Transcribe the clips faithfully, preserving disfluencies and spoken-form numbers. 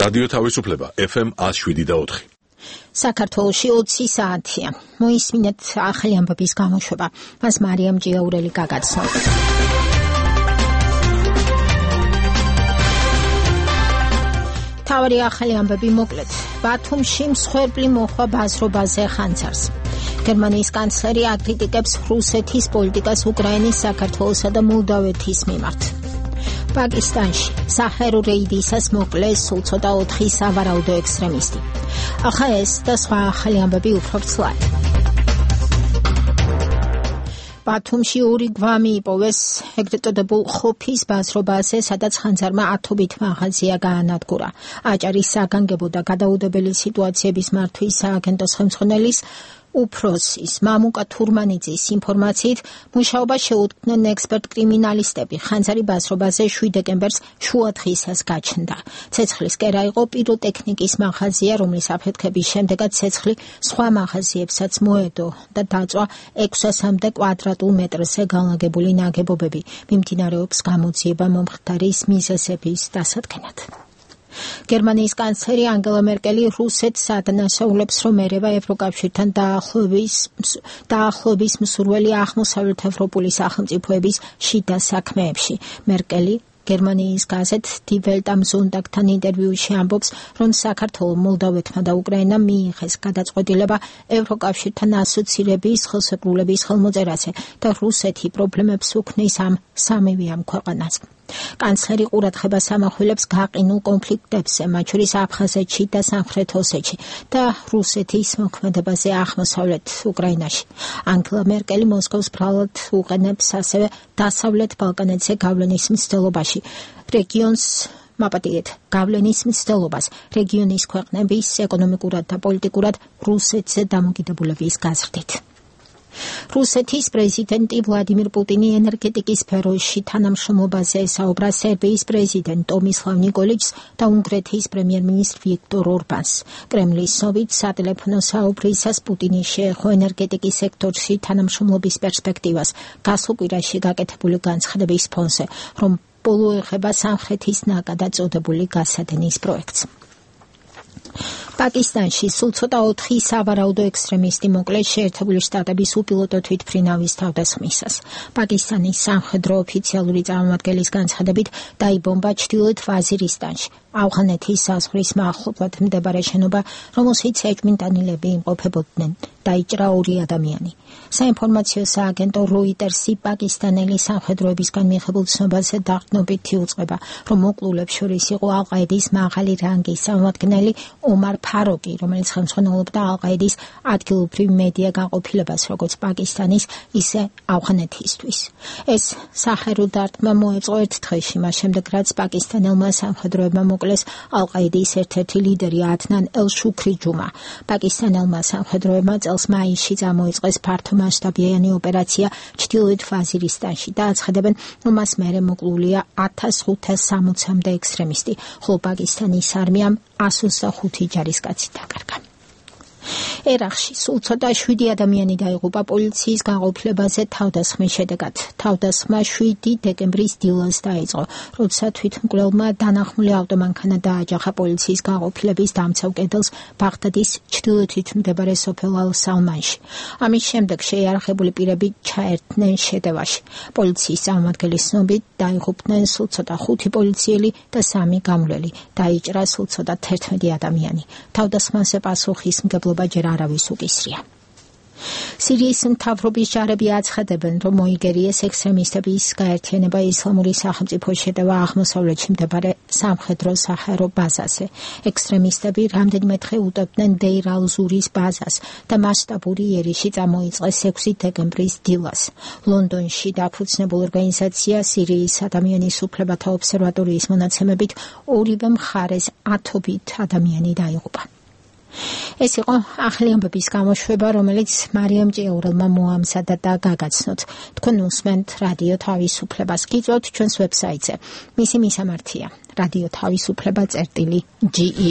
რადიო თავისუფლება ეფ ემ one oh seven და four. საქართველოში ოცი საათია. მოისმინეთ ახალი ამბების გამოშვება. მას მარიამ ჭიაურელი გაგაცნობს. თავი ახალი ამბები მოკლედ. ბათუმში მსხვერპლი მოხვა ბაზრობაზე ხანძარს. გერმანიის კანცლერი აკრიტიკებს რუსეთის პოლიტიკას უკრაინის, საქართველოსა და მოლდავეთის მიმართ. პაკისტანში საჰერო რეიდისას მოკლეს სულ ცოტა ოთხი სავარაუდო ექსტრემისტი. ახლა ეს და სხვა ახალი ამბები უფრო ცლად. ბათუმში ორი გვამი იპოვეს ეგრეთ წოდებულ ხოფის ბაზრობაზე, სადაც ხანძარმა ათობით მაღაზია გაანადგურა. აჭარის საგანგებო და გადაუდებელი სიტუაციების მართვის სააგენტოს ხელმძღვანელის უფროსის მამუკა თურმანიძის ინფორმაციით, მუშაობა შეუდგნენ ექსპერტ კრიმინალისტები. ხანძარი ბაზრობაზე შვიდ დეკემბერს შუადღისას გაჩნდა. ცეცხლის კერა იყო პიროტექნიკის მაღაზია, რომლის აფეთქების შემდეგაც ცეცხლი სხვა მაღაზიებსაც მოედო და დაწვა ექვსასამდე კვადრატულ მეტრზე განლაგებული ნაგებობები. მიმდინარეობს გამოძიება მომხდარის მიზეზების დასადგენად. გერმანიის კანცლერი ანგელა მერკელი რუსეთს ადანაშაულებს, რომ ერევა ევროკავშირთან დაახლოების დაახლოების მსურველი აღმოსავლეთ ევროპული სახელმწიფოების შიდა საქმეებში. მერკელი გერმანიის გაზეთ Die Welt am Sonntagთან ინტერვიუში ამბობს, რომ საქართველო, მოლდავეთმა და უკრაინამ მიიღეს გადაწყვეტილება ევროკავშირთან ასოცირების ხელშეკრულების ხელმოწერაზე და რუსეთი პრობლემებს უქმნის ამ სამივე ამ ქვეყანას. კანცლერი ყურადღებას ამახვილებს გაყინულ კონფლიქტებზე, მათ შორის აფხაზეთში და სამხრეთ ოსეთში და რუსეთის მოქმედებაზე აღმოსავლეთ უკრაინაში. ანგელა მერკელი მოსკოვს ბრალად უყენებს ასევე დასავლეთ ბალკანეთზე გავლენის მცდელობაში. რეგიონს მაპატიეთ გავლენის მცდელობას რეგიონის ქვეყნების ეკონომიკურად და პოლიტიკურად რუსეთზე დამოკიდებულების გაზრდით. რუსეთის პრეზიდენტი ვლადიმირ პუტინი ენერგეტიკის სფეროში თანამშრომლობაზე ესაუბრა სერბიის პრეზიდენტ ტომისლავ ნიკოლიჩს და უნგრეთის პრემიერ-მინისტრ ვიქტორ ორბანს. კრემლის ცნობით, სატელეფონო საუბრისას პუტინი შეეხო ენერგეტიკის სექტორში თანამშრომლობის პერსპექტივას გასულ კვირაში გაკეთებული განცხადების ფონზე, რომ ბოლო ეხება სამხრეთის ნაკადად წოდებული გასადენის პროექტს. პაკისტანში სულ ცოტა ოთხი სავარაუდო ექსტრემისტი მოკლეს შეერთებული შტატების უპილოტო თვითმფრინავის თავდასხმისას. პაკისტანის სამხედრო ოფიციალური წარმომადგენლის განცხადებით დაიბომბა ჩრდილოეთ ვაზირისტანში, ავღანეთის საზღვრის მახლობლად მდებარე შენობა, რომელშიც ეჭვმიტანილები იმყოფებოდნენ. დაიჭრა ორი ადამიანი. საინფორმაციო სააგენტო როიტერსი პაკისტანელი სამხედროებისგან მიღებულ ცნობაზე დაყრდნობით იუწყება, რომ მოკლულებს შორის იყო ალ-ყაედის მაღალი რანგის წარმომადგენელი ომარ ფაროკი, რომელიც ხელმძღვანელობდა ალ-ყაედის ადგილობრივ მედია განყოფილებას, როგორც პაკისტანის, ისე ავღანეთისთვის. ეს საჰერო დარტყმა მოეწყო ერთ დღეში, მას შემდეგ რაც პაკისტანელმა სამხედროებმა მოკლეს ალ-ყაედის ერთ-ერთი ლიდერი ადნან ელ-შუქრი ჯუმა. პაკისტანელმა სამხედროებმა წელს მაისში წამოიწყეს ფართომასშტაბიანი ოპერაცია ჩრდილოეთ ვაზირისტანში და აცხადებენ, რომ მას მერე მოკლულია ათას ხუთას სამოცამდე ექსტრემისტი, ხოლო პაკისტანის არმიამ one hundred twenty-five ჯარისკაცი დაკარგა. ერაყში სულ ცოტა შვიდი ადამიანი დაიღუპა პოლიციის განყოფილებაზე თავდასხმის შედეგად. თავდასხმა შვიდი დეკემბრის დილას დაიწყო, როცა თვითმკვლელმა დანახმული ავტომანქანა დააჯახა პოლიციის განყოფილების დამცავ კედელს ბაღდადის ჩრდილოეთით მდებარე სოფელ ალ-სალმანში. ამის შემდეგ შეიარაღებული პირები ჩაერთნენ შეტევაში. პოლიციის წარმომადგენლის ცნობით დაიღუპნენ სულ ცოტა ხუთი პოლიციელი და სამი გამვლელი. დაიჭრა სულ ცოტა თერთმეტი ადამიანი. თავდასხმაზე პასუხისმგებლობა ჯერ არავის უკისრია. სირიის მთავრობის ჯარები აცხადებენ, რომ მოიგერიეს ექსტრემისტების გაერთიანება ისლამური სახელმწიფოს შეტევა აღმოსავლეთში მდებარე სამხედრო საჰერო ბაზაზე. ექსტრემისტები რამდენიმე დღე უტევდნენ დეირ ალ-ზურის ბაზას და მასშტაბური იერიში წამოიწყეს ექვსი დეკემბრის დილას. ლონდონში დაფუძნებულ ორგანიზაცია სირიის ადამიანის უფლებათა ობსერვატორიის მონაცემებით ორივე მხარეს ათობით ადამიანი დაიღუპა. ეს იყო ახალი ამბების გამოშვება, რომელიც მარიამ ჭიაურელმა მოამზადა და გაგაცნოთ. თქვენ უსმენთ რადიო თავისუფლებას. გიწვევთ ჩვენს ვებსაიტზე. მისი მისამართია რადიო თავისუფლება წერტილი ჯი ი.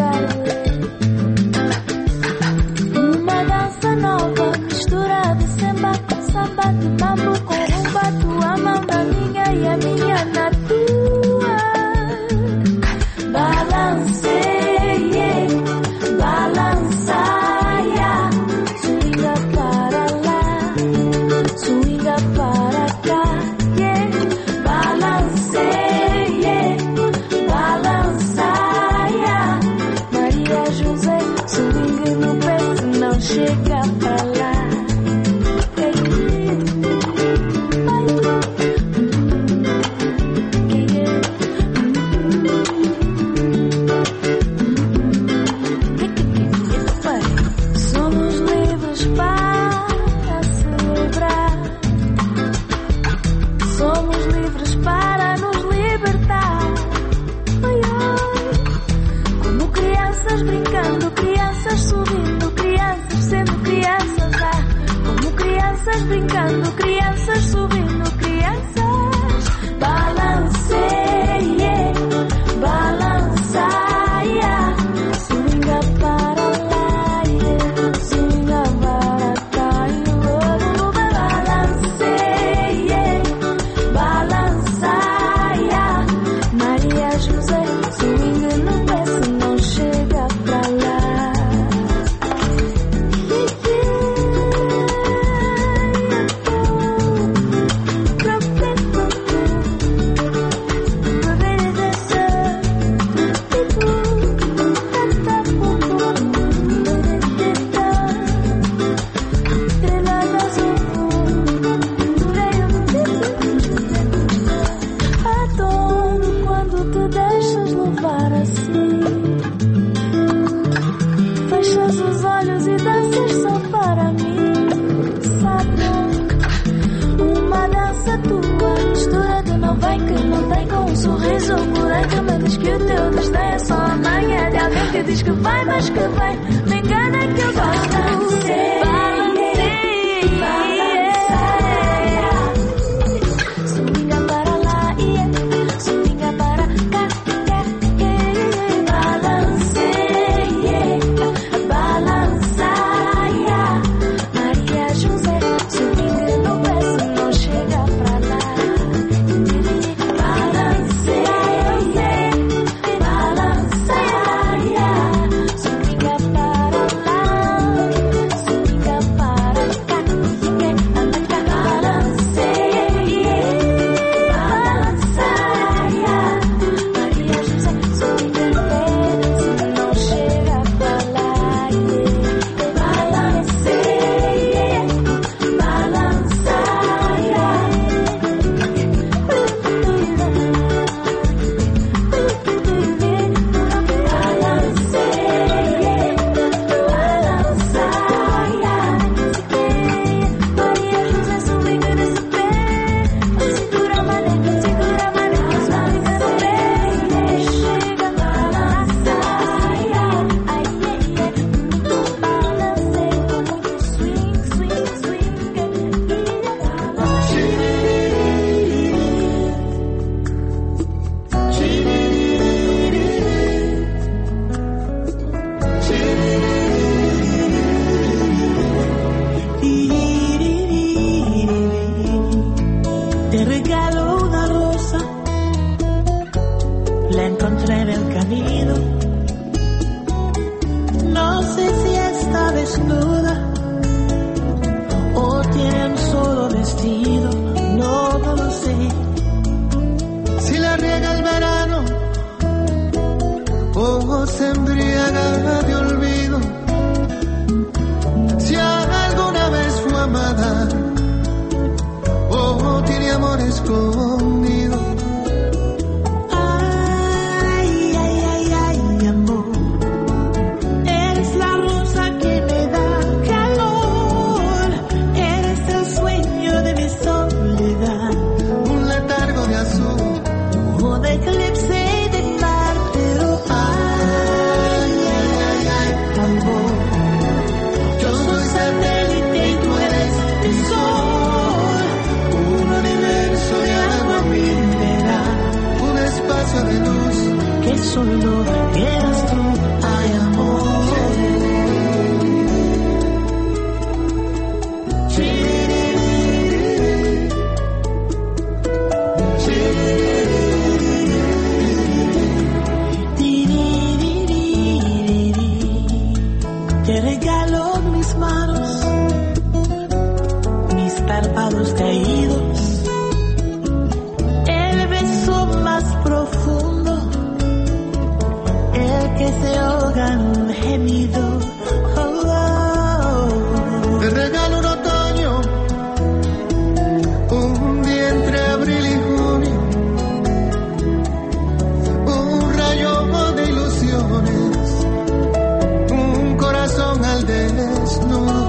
Ay, ay, ay, ay, amor, eres la rosa que me da Te regalo mis manos, mis párpados caídos, el beso más profundo, el que se ahoga en un gemido. Oh, oh. Te regalo un otoño, un día entre abril y junio, un rayo de ilusiones, un corazón al desnudo.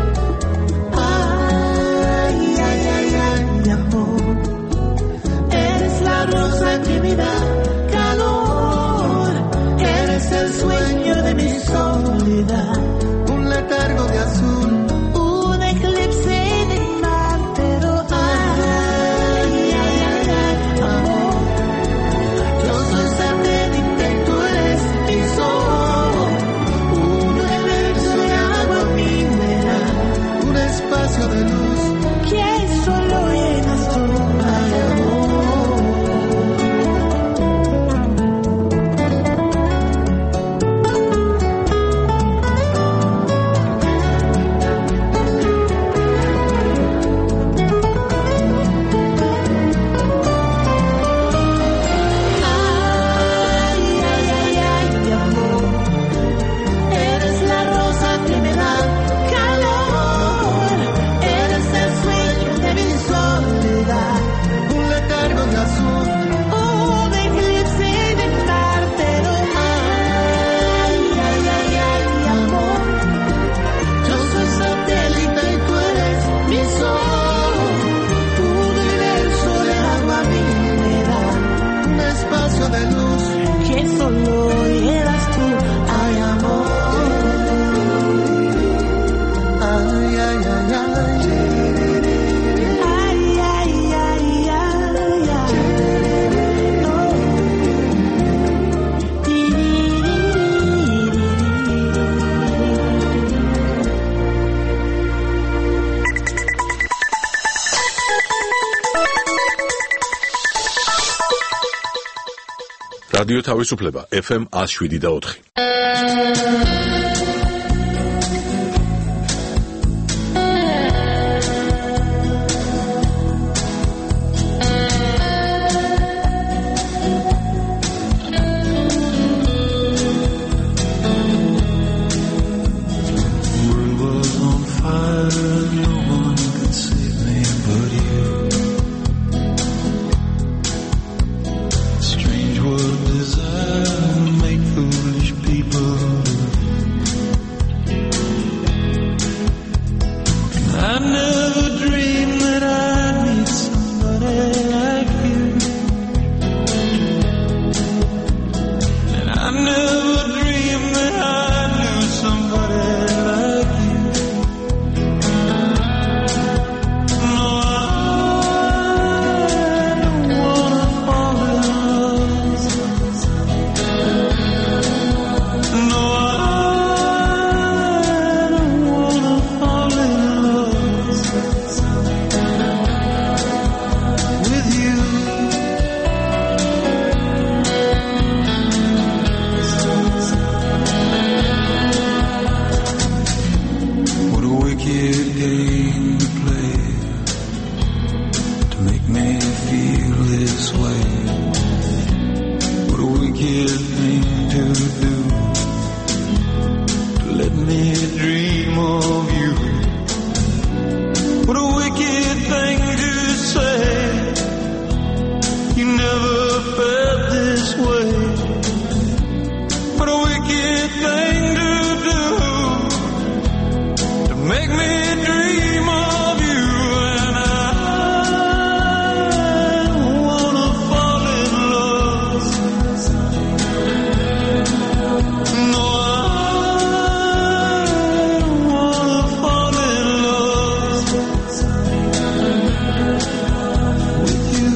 Ay, ay, ay, ay, amor, eres la rosa que me da calor, eres el sueño de mi soledad, un letargo de azul, un eclipse de mar, pero ay, ay, ay, ay, amor, yo soy satélite y tú eres mi sol, un universo de agua mineral, un espacio de luz que solo llenas tú, ay, amor. Ay, ay, ay, ay, amor, eres la rosa que me da calor, eres el sueño de mi soledad, un letargo de azul, un eclipse de mar, pero ay, ay, ay, ay, amor, yo soy satélite y tú eres mi sol, un universo de agua mineral, un espacio de luz que solo llenas tú, ay, amor. ay, ay, ay, ay. Ay, ay, ay, ay, ay. Oh. რადიო თავისუფლება ეფ ემ one oh seven და four. World was on fire, no one could save me but you. Strange what desire make foolish people do. I never dreamed that I'd meet somebody like you, and I never dreamed that I'd lose somebody like you. No, I don't wanna fall in love. No, I don't wanna fall in love with you. What a wicked game to play to make me feel this way. What a wicked thing to do to let me dream of you. What a wicked thing to say. You never felt this way. What a wicked thing to do to make me dream of you, and I don't wanna fall in love. No, I don't wanna fall in love with you.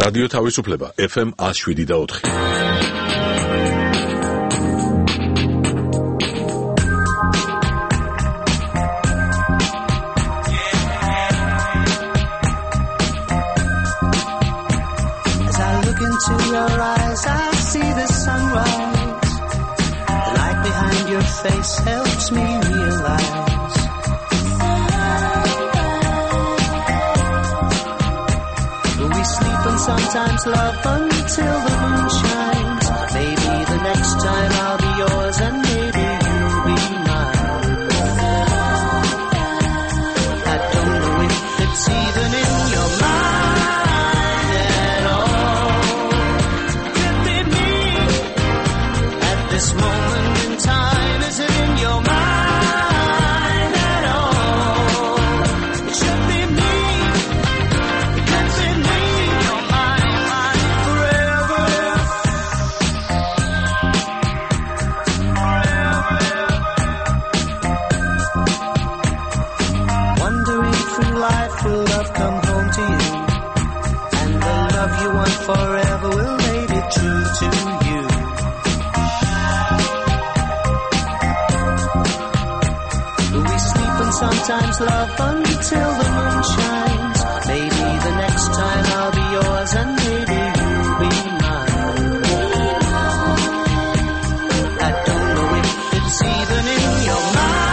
რადიო თავისუფლება ეფ ემ one oh seven და four. As I look into your eyes, I see the sunrise. The light behind your face helps me realize we sleep and sometimes love until the moon shines. Maybe the next time I'll be yours and maybe you'll be mine. I don't know if it's even in your mind at all. Could be me at this moment in time. Is it in your mind at all? It should be me. That's in me. Will love come home to you, and the love you want forever will make it true to you. We sleep and sometimes love until the moon shines. Maybe the next time I'll be yours and maybe you'll be mine. I don't know if it's even in your mind.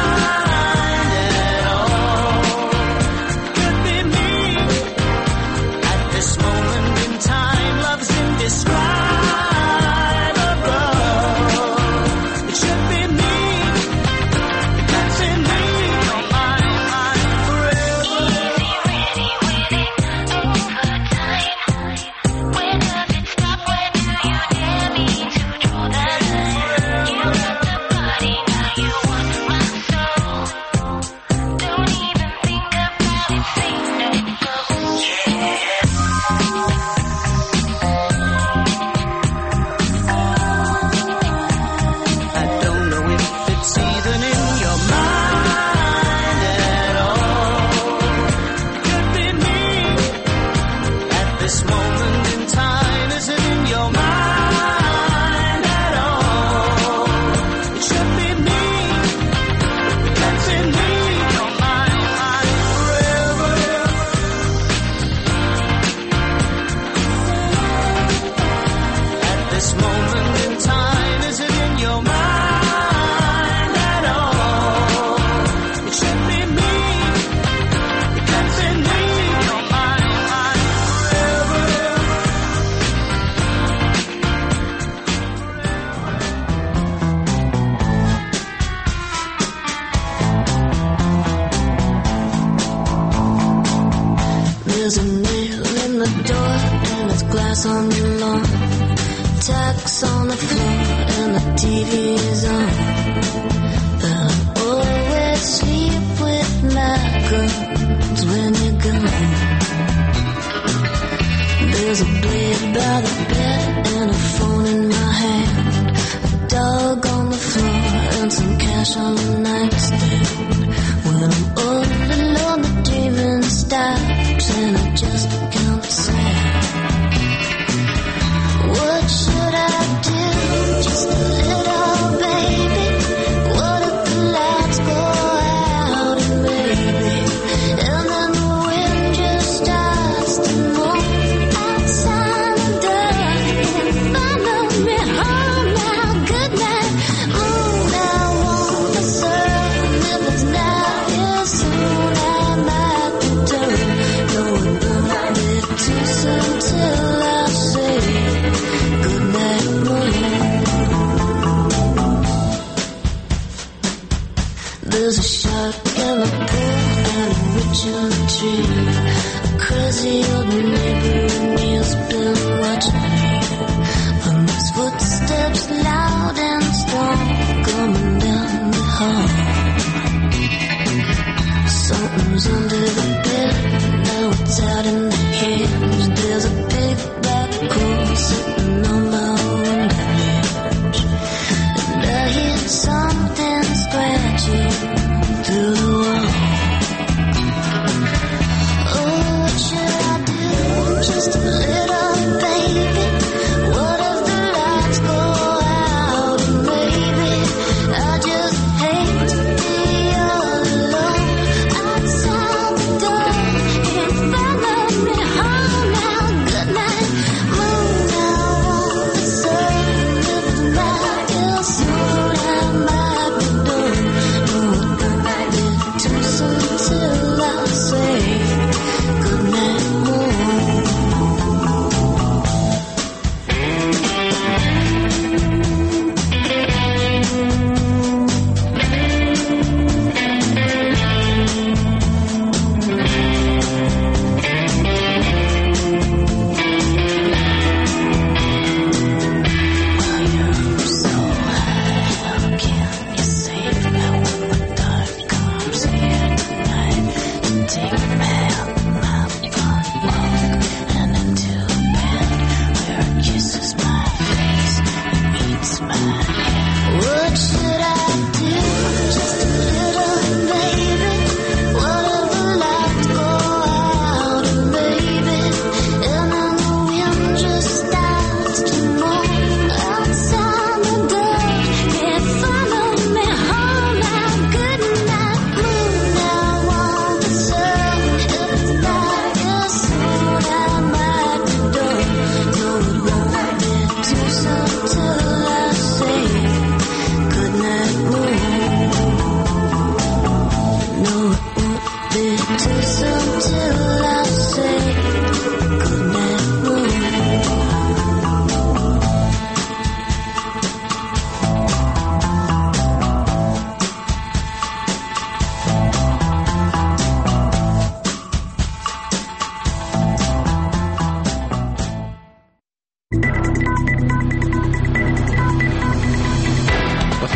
Just a little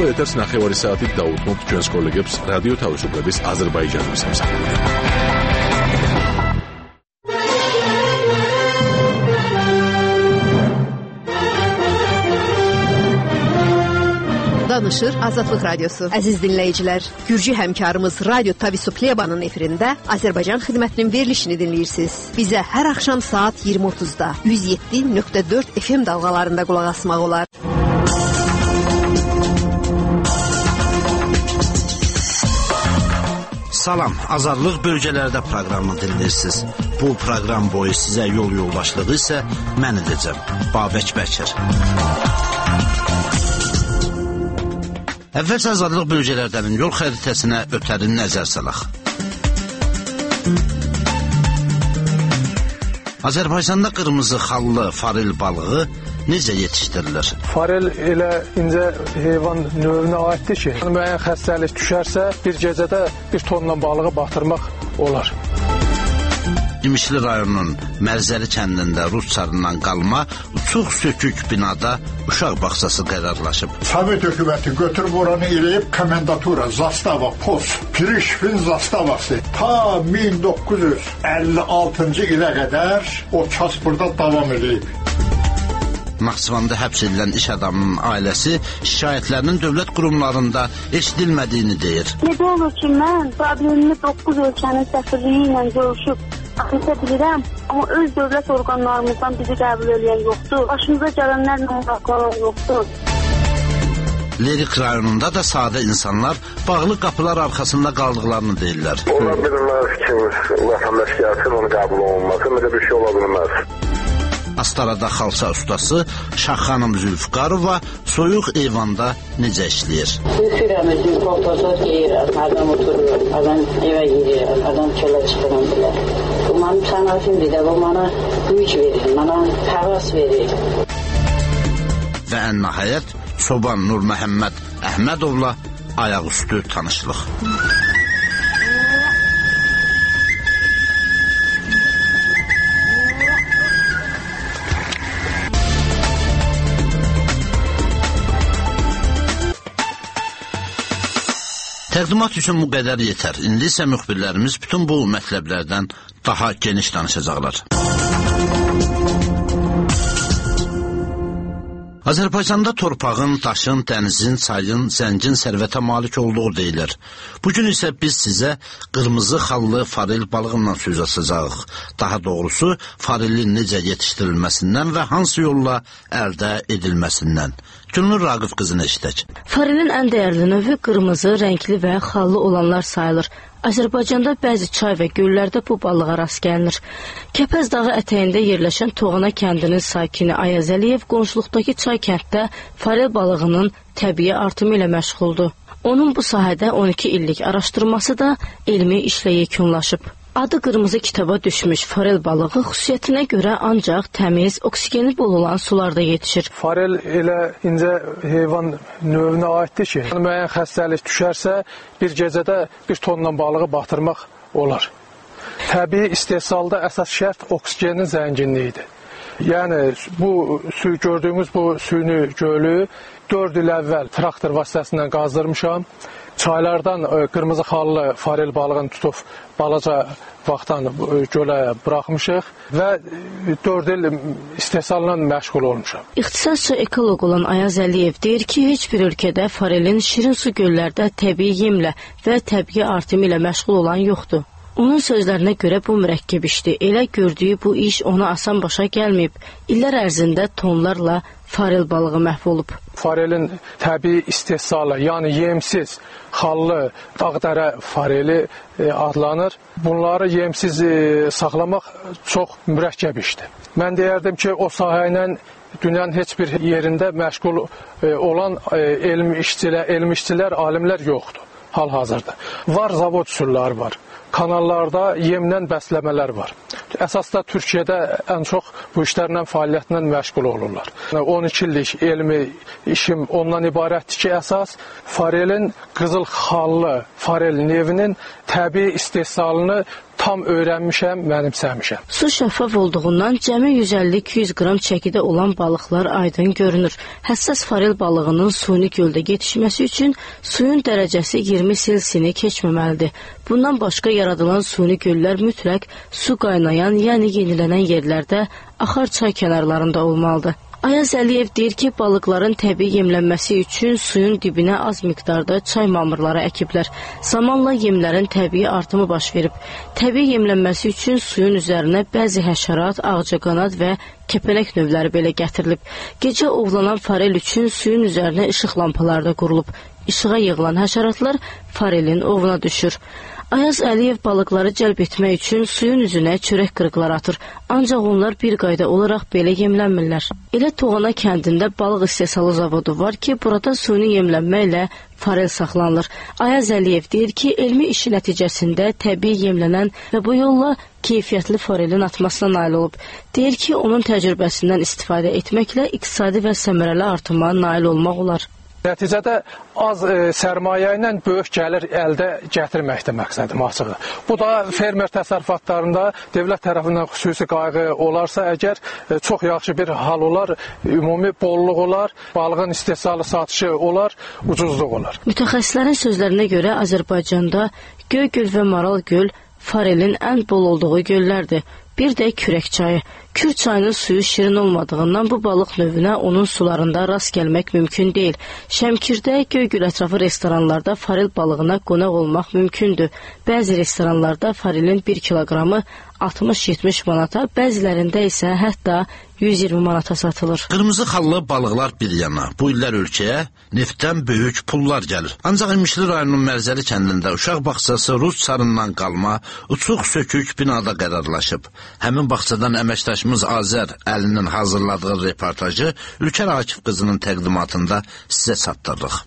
ახლა ეთერს ნახევარი საათით დაუთმობთ ჩვენს კოლეგებს რადიო თავისუფლების აზერბაიჯანის სამსახურიდან. Danışır Azadlıq Radyosu. Əziz dinləyicilər, Gürcü həmkarımız Radyo Tavisuplebanın efirində Azərbaycan xidmətinin verilişini dinləyirsiniz. Bizə hər axşam saat iyirmi otuzda yüz yeddi nöqtə dörd F M dalğalarında qulaq asmaq olar. Salam, Azadlıq bölgələrdə proqramını dinləyirsiniz. Bu proqram boyu sizə yol yoldaşlığı isə mən edəcəm, Babək Bəkir. Əvvəlcə Azadlıq bölgələrdən yol xəritəsinə ötəri nəzər salaq. Azərbaycanda qırmızı xallı farel balığı necə yetişdirilir? Farel elə incə heyvan növünə aiddir ki, müəyyən xəstəlik düşərsə, bir gecədə bir tonla balığı batırmaq olar. İmişli rayonunun Mərzəli kəndində Rus çarından qalma çox sökük binada uşaq bağçası qərarlaşıb. Sovet hökuməti götürüb oranı eləyib komendatura, zastava, post, Pirişvin zastavası ta min doqquz yüz əlli altıncı ilə qədər o kas burada davam edib. Naxçıvanda həbs edilən iş adamının ailəsi şikayətlərinin dövlət qurumlarında eşidilmədiyini deyir. Necə olur ki, mən problemimi doqquz ölkənin səfirliyi ilə görüşüb Axısa bilirəm, amma öz dövlət orqanlarımızdan bizi qəbul edən yoxdur. Başımıza gələnlərlə maraqlanan yoxdur. Lerik rayonunda da sadə insanlar bağlı qapılar arxasında qaldıqlarını deyirlər. Onlar bilirlər ki, vətəndaş gəlsin, onu qəbul olunması, belə bir şey ola bilməz. Astarada xalça ustası Şahxanım Zülfüqarova soyuq eyvanda necə işləyir? Zülfüqarım, Zülfüqarova geyirəm, adam oturur, adam evə girir, adam çölə çıxıram bilər. Bu mənim sənətimdir də, bu mənə güc verir, mənə həvəs verir. Və ən nəhayət Soban Nur Məhəmməd Əhmədovla ayaqüstü tanışlıq. Təqdimat üçün bu qədər yetər. İndi isə müxbirlərimiz bütün bu mətləblərdən daha geniş danışacaqlar. Azərbaycanda torpağın, daşın, dənizin, çayın, zəngin sərvətə malik olduğu deyilir. Bugün isə biz sizə qırmızı xallı farel balığından söz açacağıq. Daha doğrusu, farelin necə yetişdirilməsindən və hansı yolla əldə edilməsindən. Gülnur Raqif qızını eşidək. Farelin ən dəyərli növü qırmızı, rəngli və xallı olanlar sayılır. Azərbaycanda bəzi çay və göllərdə bu balığa rast gəlinir. Kəpəz dağı ətəyində yerləşən Toğana kəndinin sakini Ayaz Əliyev qonşuluqdakı çay kənddə farel balığının təbii artımı ilə məşğuldur. Onun bu sahədə on iki illik araşdırması da elmi işlə yekunlaşıb. Adı qırmızı kitaba düşmüş farel balığı xüsusiyyətinə görə ancaq təmiz, oksigeni bol olan sularda yetişir. Farel elə incə heyvan növünə aiddir ki, müəyyən xəstəlik düşərsə, bir gecədə bir tonla balığı batırmaq olar. Təbii istehsalda əsas şərt oksigenin zənginliyidir. Yəni, bu suyu gördüyümüz bu suyunu gölü dörd il əvvəl traktor vasitəsindən qazdırmışam. Çaylardan qırmızı xallı farel balığını tutub balaca vaxtdan gölə buraxmışıq və dörd il istehsalla məşğul olmuşam. İxtisasca ekoloq olan Ayaz Əliyev deyir ki, heç bir ölkədə farelin şirin su göllərdə təbii yemlə və təbii artımı ilə məşğul olan yoxdur. Onun sözlərinə görə bu mürəkkəb işdir. Elə gördüyü bu iş ona asan başa gəlməyib. İllər ərzində tonlarla farel balığı məhv olub. Farelin təbii istehsalı, yəni yemsiz, xallı, dağdərə fareli adlanır. Bunları yemsiz saxlamaq çox mürəkkəb işdir. Mən deyərdim ki, o sahə ilə dünyanın heç bir yerində məşğul olan elmi işçilər, elmi işçilər, alimlər yoxdur hal-hazırda. Var zavod üsulları var. kanallarda yemlə bəsləmələr var. Əsas da Türkiyədə ən çox bu işlərlə fəaliyyətlə məşğul olurlar. on iki illik elmi işim ondan ibarətdir ki, əsas farelin qızıl xallı farel nevinin təbii istehsalını tam öyrənmişəm, mənimsəmişəm. Su şəffaf olduğundan cəmi yüz əlli iki yüz qram çəkidə olan balıqlar aydın görünür. Həssas farel balığının suni göldə yetişməsi üçün suyun dərəcəsi iyirmi selsini keçməməlidir. Bundan başqa yaradılan suni göllər mütləq su qaynayan, yəni yenilənən yerlərdə, axar çay kənarlarında olmalıdır. Ayaz Əliyev deyir ki, balıqların təbii yemlənməsi üçün suyun dibinə az miqdarda çay mamırları əkiblər. Zamanla yemlərin təbii artımı baş verib. Təbii yemlənməsi üçün suyun üzərinə bəzi həşərat, ağcaqanad və kəpənək növləri belə gətirilib. Gecə ovlanan farel üçün suyun üzərinə işıq lampaları da qurulub. İşığa yığılan həşəratlar farelin ovuna düşür. Ayaz Əliyev balıqları cəlb etmək üçün suyun üzünə çörək qırıqları atır. Ancaq onlar bir qayda olaraq belə yemlənmirlər. Elə Toğana kəndində balıq istehsalı zavodu var ki, burada suni yemlənməklə farel saxlanılır. Ayaz Əliyev deyir ki, elmi işi nəticəsində təbii yemlənən və bu yolla keyfiyyətli farelin atmasına nail olub. Deyir ki, onun təcrübəsindən istifadə etməklə iqtisadi və səmərəli artıma nail olmaq olar. Nəticədə az e, sərmayə ilə böyük gəlir əldə gətirməkdə məqsədim açığı. Bu da fermer təsərrüfatlarında dövlət tərəfindən xüsusi qayğı olarsa, əgər e, çox yaxşı bir hal olar, ümumi bolluq olar, balığın istehsalı satışı olar, ucuzluq olar. Mütəxəssislərin sözlərinə görə Azərbaycanda Göygöl və Maral göl farelin ən bol olduğu göllərdir. Bir də Kürək çayı. Kür çayının suyu şirin olmadığından bu balıq növünə onun sularında rast gəlmək mümkün deyil. Şəmkirdə, Göygöl ətrafı restoranlarda farel balığına qonaq olmaq mümkündür. Bəzi restoranlarda farelin bir kiloqramı altmış yetmiş manata, bəzilərində isə hətta yüz iyirmi manata satılır. Qırmızı xallı balıqlar bir yana. Bu illər ölkəyə neftdən böyük pullar gəlir. Ancaq İmişli rayonunun Mərzəli kəndində uşaq bağçası Rus çarından qalma, uçuq sökük binada qərarlaşıb. Həmin bağçadan əməkdaşımız Azər Əlinin hazırladığı reportajı Ülkər Akif qızının təqdimatında sizə çatdırırıq.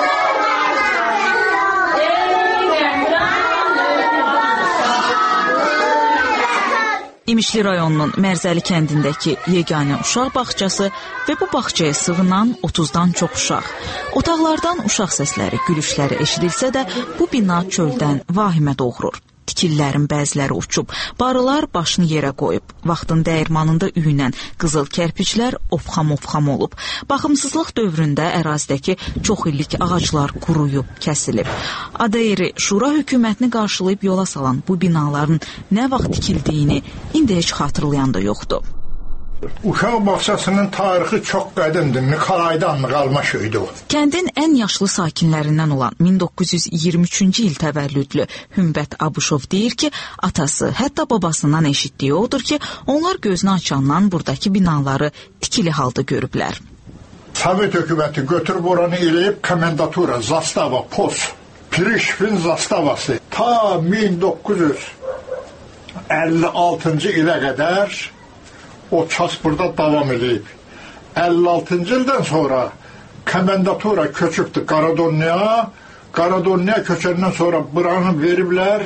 İmişli rayonunun Mərzəli kəndindəki yeganə uşaq bağçası və bu bağçaya sığınan otuzdan çox uşaq. Otaqlardan uşaq səsləri, gülüşləri eşidilsə də bu bina çöldən vahimə doğurur. Tikillərin bəziləri uçub, barılar başını yerə qoyub, vaxtın dəyirmanında üyünən qızıl kərpiçlər ofxam-ofxam olub. Baxımsızlıq dövründə ərazidəki çox illik ağaclar quruyub, kəsilib. Adayeri Şura hökumətini qarşılayıb yola salan bu binaların nə vaxt tikildiyini indi heç xatırlayan da yoxdur. Uşaq bağçasının tarixi çox qədimdir, Nikolaydan qalma şeydir o. Kəndin ən yaşlı sakinlərindən olan min doqquz yüz iyirmi üçüncü il təvəllüdlü Hümbət Abuşov deyir ki, atası, hətta babasından eşitdiyi odur ki, onlar gözünü açandan buradakı binaları tikili halda görüblər. Sovet hökuməti götürüb oranı eləyib komendatura, zastava, pos, Prişvin zastavası ta min doqquz yüz əlli altıncı ilə qədər o ças burada davam edib. əlli altıncı ildən sonra komendatura köçübdü Qaradonluya. Qaradonluya köçəndən sonra buranı veriblər,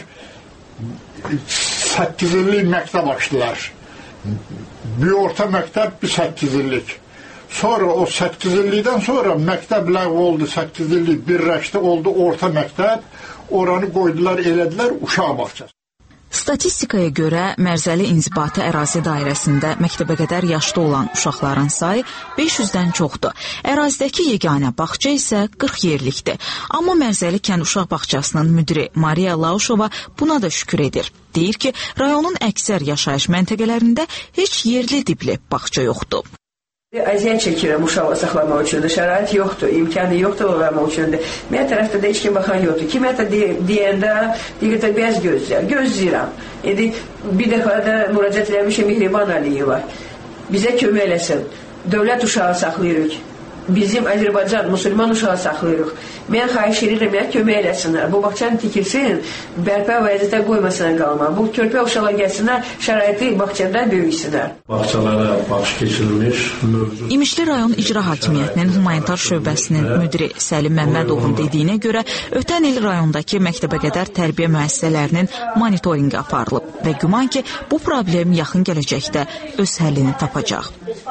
səkkiz illik məktəb açdılar. Bir orta məktəb, bir səkkiz illik. Sonra o səkkiz illikdən sonra məktəb ləğv oldu, səkkiz illik birləşdi, oldu orta məktəb. Oranı qoydular, elədilər uşaq bağçası. Statistikaya görə Mərzəli inzibati ərazi dairəsində məktəbə qədər yaşlı olan uşaqların sayı beş yüzdən çoxdur. Ərazidəki yeganə bağça isə qırx yerlikdir. Amma Mərzəli kənd uşaq bağçasının müdiri Mariya Lauşova buna da şükür edir. Deyir ki, rayonun əksər yaşayış məntəqələrində heç yerli dibli bağça yoxdur. Əziyyət çəkirəm uşağı saxlamaq üçün, şərait yoxdur, imkanı yoxdur olmaq üçün. Mən tərəfdə də heç kim baxan yoxdur. Kim hətta deyəndə, deyir ki, bəz gözləyir, gözləyirəm. İndi bir dəfə də müraciət eləmişəm Mehriban Əliyeva. Bizə kömək eləsin. Dövlət uşağı saxlayırıq. bizim Azərbaycan müsəlman uşağı saxlayırıq. Mən xahiş edirəm, ya kömək eləsinlər. Bu bağçanı tikilsin, bərpa vəziyyətə qoymasına qalma. Bu körpə uşaqlar gəlsinlər, şəraiti bağçada böyüsünlər. Bağçalara baxış keçirilmiş mövcud. İmişli rayon İcra Hakimiyyətinin humanitar şöbəsinin müdiri Səlim Məmmədovun dediyinə görə, ötən il rayondakı məktəbə qədər tərbiyə müəssisələrinin monitorinqi aparılıb və güman ki, bu problem yaxın gələcəkdə öz həllini tapacaq.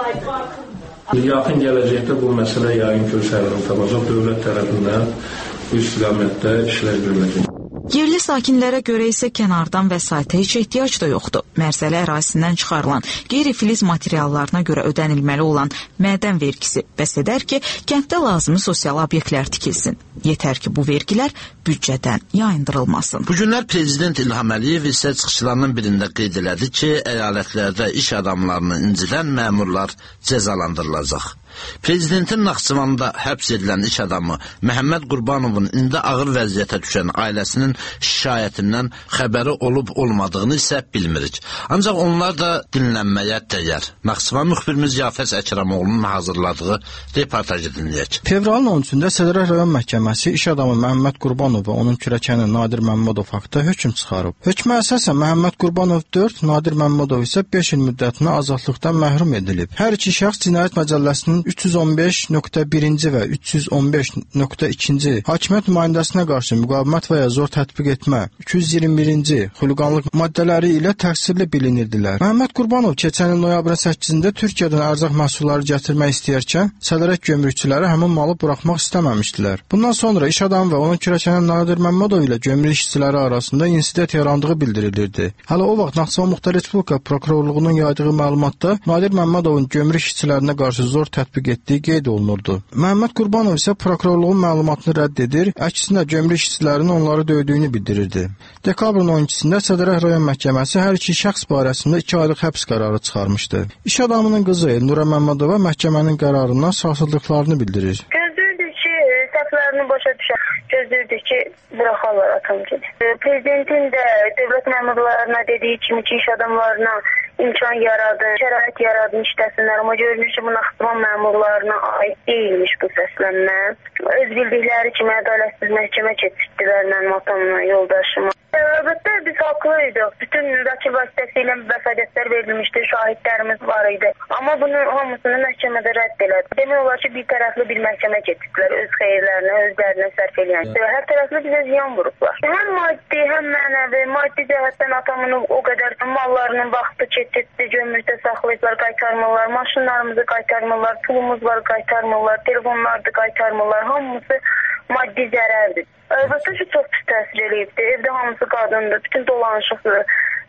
Yaxın gələcəkdə bu məsələ yayın ki, öz həllini tapacaq. Dövlət tərəfindən bu istiqamətdə işlər görüləcək. Yerli sakinlərə görə isə kənardan vəsaitə heç ehtiyac da yoxdur. Mərzəli ərazisindən çıxarılan qeyri-filiz materiallarına görə ödənilməli olan mədən vergisi bəs edər ki, kənddə lazımi sosial obyektlər tikilsin. Yetər ki, bu vergilər büdcədən yayındırılmasın. Bu günlər Prezident İlham Əliyev isə çıxışlarının birində qeyd elədi ki, əyalətlərdə iş adamlarını incidən məmurlar cəzalandırılacaq. Prezidentin Naxçıvanda həbs edilən iş adamı Məhəmməd Qurbanovun indi ağır vəziyyətə düşən ailəsinin şikayətindən xəbəri olub-olmadığını isə bilmirik. Ancaq onlar da dinlənməyə dəyər. Naxçıvan müxbirimiz Yafəs Əkramoğlu'nun hazırladığı reportajı dinləyək. Fevralın on üçündə Sədrək rayon məhkəməsi iş adamı Məhəmməd Qurbanov və onun kürəkəni Nadir Məmmədov haqqında hökm çıxarıb. Hökmə əsasən Məhəmməd Qurbanov dörd, Nadir Məmmədov isə beş il müddətinə azadlıqdan məhrum edilib. Hər iki şəxs Cinayət Məcəlləsinin üç yüz on beş nöqtə birinci və üç yüz on beş nöqtə ikinci hakimiyyət nümayəndəsinə qarşı müqavimət və ya zor tətbiq etmə, iki yüz iyirmi birinci xülqanlıq maddələri ilə təqsirli bilinirdilər. Məhəmməd Qurbanov keçən il noyabrın səkkizində Türkiyədən ərzaq məhsulları gətirmək istəyərkən Sədrək gömrükçüləri həmin malı buraxmaq istəməmişdilər. Bundan sonra iş adamı və onun kürəkəni Nadir Məmmədov ilə gömrük işçiləri arasında insident yarandığı bildirilirdi. Hələ o vaxt Naxçıvan Muxtar Respublika prokurorluğunun yaydığı məlumatda Nadir Məmmədovun gömrük işçilərinə qarşı zor tətbiq etdiyi qeyd olunurdu. Məhəmməd Qurbanov isə prokurorluğun məlumatını rədd edir, əksinə gömrük işçilərinin onları döydüyünü bildirirdi. Dekabrın on ikisində Sədrək rayon məhkəməsi hər iki şəxs barəsində iki aylıq həbs qərarı çıxarmışdı. İş adamının qızı Elnura Məmmədova məhkəmənin qərarından sarsıldıqlarını bildirir. Gözlürdük ki, səhvlərini başa düşər. Gözlürdük ki, buraxarlar atamcını. Prezidentin də dövlət məmurlarına dediyi kimi ki, iş adamlarına imkan yaradın, şərait yaradın işləsinlər. Amma görünür ki, bu Naxçıvan məmurlarına aid deyilmiş bu səslənmə. Öz bildikləri kimi ədalətsiz məhkəmə keçirdilər mənim atamla, yoldaşıma. Əlbəttə biz haqlıydıq. Bütün vəkil vasitəsilə vəsədətlər verilmişdi, şahidlərimiz var idi. Amma bunun hamısını məhkəmədə rədd elədi. Demək olar ki, bir tərəfli bir məhkəmə keçirdilər öz xeyirlərinə, özlərinə sərf eləyən. Hər tərəfli bizə ziyan vurublar. Həm maddi, həm mənəvi, maddi cəhətdən atamın o qədər mallarının vaxtı keçirdi, gömrükdə saxlayıblar, qaytarmırlar, maşınlarımızı qaytarmırlar, pulumuz var qaytarmırlar, telefonlardı qaytarmırlar, hamısı maddi zərərdir. Əlbəttə ki, çox pis təsir eləyibdir. Evdə hamısı qadındır, bütün dolanışıqdır.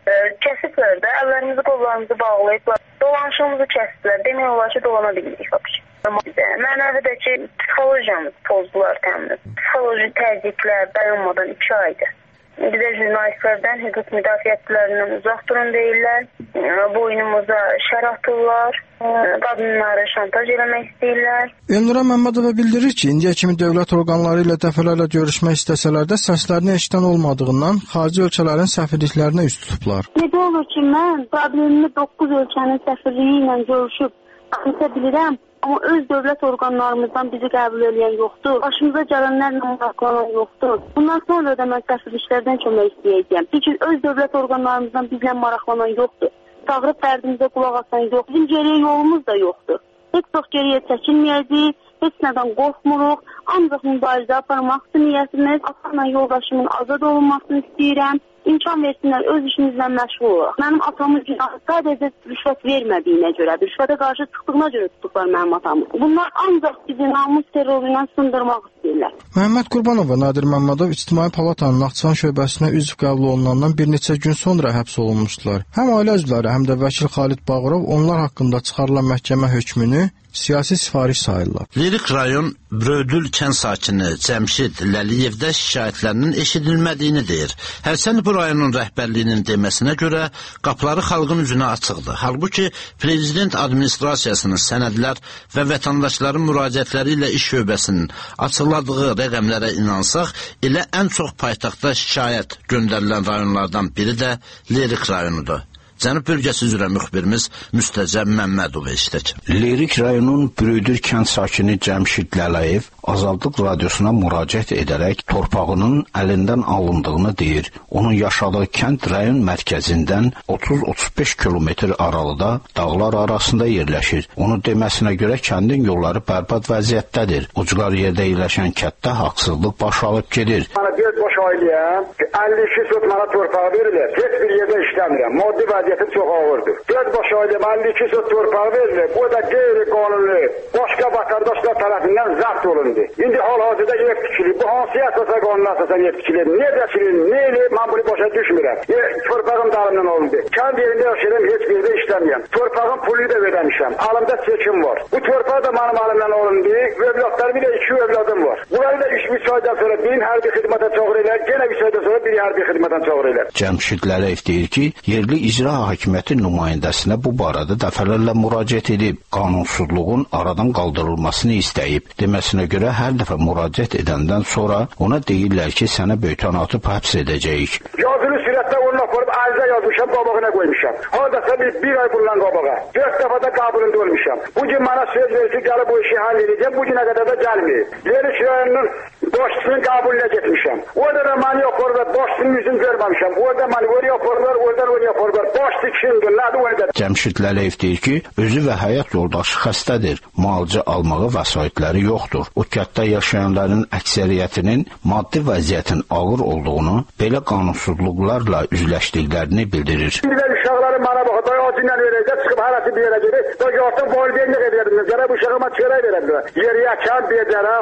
Kəsiblər də, əllərimizi, qollarımızı bağlayıblar. Dolanışığımızı kəsiblər. Demək olar ki, dolana bilmirik vəbşi. Mənəvidəki psixolojiyamız pozdular təmin. Psixoloji təzyiqlər dayanmadan iki aydır. Bizə jurnalistlərdən, hüquq müdafiətçilərindən uzaq durun deyirlər. Boynumuza şər atırlar. Qadınları şantaj eləmək istəyirlər. Elnura Məmmədova bildirir ki, indiyə kimi dövlət orqanları ilə dəfələrlə görüşmək istəsələr də səslərini eşidən olmadığından xarici ölkələrin səfirliklərinə üst tutublar. Necə olur ki, mən problemimi doqquz ölkənin səfirliyi ilə görüşüb anlata bilirəm. Amma öz dövlət orqanlarımızdan bizi qəbul edən yoxdur. Başımıza gələnlərlə maraqlanan yoxdur. Bundan sonra da mən səfirliklərdən kömək istəyəcəyəm. Çünki öz dövlət orqanlarımızdan bizlə maraqlanan yoxdur. Çağırıb dərdimizə qulaq asan yoxdur. Bizim geriyə yolumuz da yoxdur. Heç çox geriyə çəkilməyəcəyik, heç nədən qorxmuruq. Ancaq mübarizə aparmaq üçün niyyətimiz, atamla yoldaşımın azad olunmasını istəyirəm. İmkan versinlər, öz işimizlə məşğul olaq. Mənim atamın günahı sadəcə rüşvət vermədiyinə görə, rüşvətə qarşı çıxdığına görə tutublar mənim atamı. Bunlar ancaq bizi namus terroru ilə sındırmaq istəyirlər. Məhəmməd Qurbanov və Nadir Məmmədov İctimai Palatanın Naxçıvan şöbəsinə üzv qəbul olunandan bir neçə gün sonra həbs olunmuşdular. Həm ailə üzvləri, həm də vəkil Xalid Bağırov onlar haqqında çıxarılan məhkəmə hökmünü siyasi sifariş sayırlar. Lirik rayon Brödül kənd sakini Cəmşid Ləliyev də şikayətlərinin eşidilmədiyini deyir. Hərsəni bu rayonun rəhbərliyinin deməsinə görə qapıları xalqın üzünə açıqdır. Halbuki Prezident administrasiyasının sənədlər və vətəndaşların müraciətləri ilə iş şöbəsinin açıqladığı rəqəmlərə inansaq, elə ən çox paytaxtda şikayət göndərilən rayonlardan biri də Lirik rayonudur. Cənub bölgəsi üzrə müxbirimiz Müstəcəb Məmmədov eşitək. Lerik rayonun Bürüdür kənd sakini Cəmşid Lələyev Azadlıq radiosuna müraciət edərək torpağının əlindən alındığını deyir. Onun yaşadığı kənd rayon mərkəzindən otuz otuz beş kilometr aralıda dağlar arasında yerləşir. Onun deməsinə görə kəndin yolları bərbad vəziyyətdədir. Ucqar yerdə yerləşən kənddə haqsızlıq baş alıb gedir. Bana bir boş ailəyəm, əlli iki sot mənə torpağı verilir. Heç bir yerdə işləmirəm. Maddi vəziyyətim çox ağırdır. Dörd boş ailəyəm, əlli iki sot torpağı verilir. Bu da qeyri-qanunlu, başqa vatandaşlar tərəfindən zəbt olundu. İndi hal-hazırda ev tikilir. Bu hansı əsasa qanuna əsasən ev tikilir? Niyə tikilir? Nə eləyib? Mən bunu başa düşmürəm. Torpağım dalımdan olundu. Kənd yerində yaşayıram, heç bir yerdə işləməyəm. Torpağın pulunu da verəmişəm. Alımda çekim var. Bu torpaq da mənim əlimdən olundu. Övladlarım ilə iki övladım var. Bunları da üç üç aydan sonra birin hərbi xidmətə çağırırlar. Gene üç aydan sonra biri hərbi xidmətə çağırırlar. Cəmşid Lələyev deyir ki, yerli icra hakimiyyəti nümayəndəsinə bu barədə dəfələrlə müraciət edib, qanunsuzluğun aradan qaldırılmasını istəyib. Deməsinə görə hər dəfə müraciət edəndən sonra ona deyirlər ki, sənə böhtan atıb həbs edəcəyik. Yazılı sürətdə onu aparıb ərizə yazmışam, qabağına qoymuşam. Hadəsə bir, bir ay bundan qabağa. Dörd dəfə də qabılında olmuşam. Bugün mənə söz verir ki, gəlib bu işi həll edəcəm, bugünə qədər də gəlməyib. Lerik rayonunun başçısının qabuluna getmişəm. Orada da məni yaparlar, başçının yüzünü görməmişəm. Orada məni oraya yaparlar, oradan oraya yaparlar. Başçı kimdir, nədir onu da? Cəmşid Lələyev deyir ki, özü və həyat yoldaşı xəstədir. Müalicə almağı vəsaitləri yoxdur. O kənddə yaşayanların əksəriyyətinin maddi vəziyyətin ağır olduğunu, belə qanunsuzluqlarla üzləşdiklərini bildirir. Bir də uşaqları mənə baxır, da acıyla verəcək, çıxıb hərəsi bir yerə gedir. Da artıq valideynlik edirdim. Gərək bu uşağıma çörək verəmdir. Yeriyə kəm verəcərəm,